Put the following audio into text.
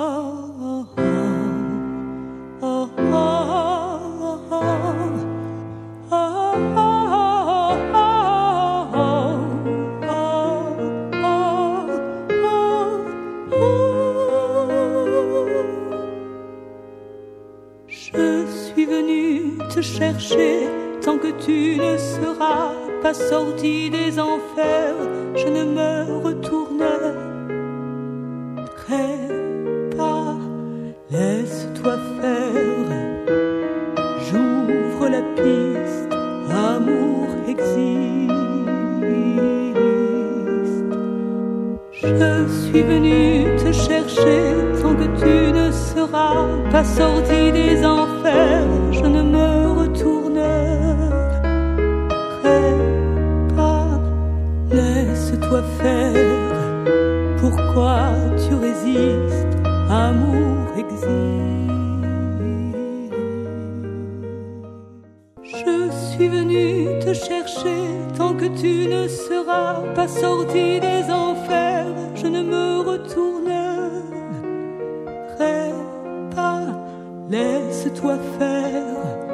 Je suis venu te chercher tant que tu ne seras pas sorti des enfers, je ne me retournerai pas. Laisse-toi faire, j'ouvre la piste, amour existe. Je suis venu te chercher tant que tu ne seras pas sorti des enfers, je ne me retournerai pas. Laisse-toi faire, pourquoi tu résistes, amour existe. Je suis venu te chercher tant que tu ne seras pas sorti des enfers, je ne me retournerai pas. Laisse-toi faire,